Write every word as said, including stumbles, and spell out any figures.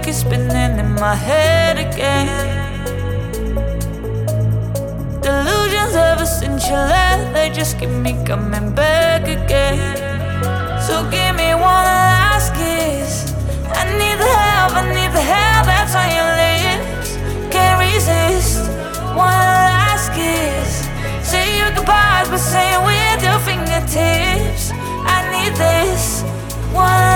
keeps spinning in my head again. Delusions ever since you left, they just keep me coming back again. So give me one last kiss. I need the help, I need the help that's on your lips. Can't resist one last kiss. Say your goodbyes, but say it with your fingertips. I need this one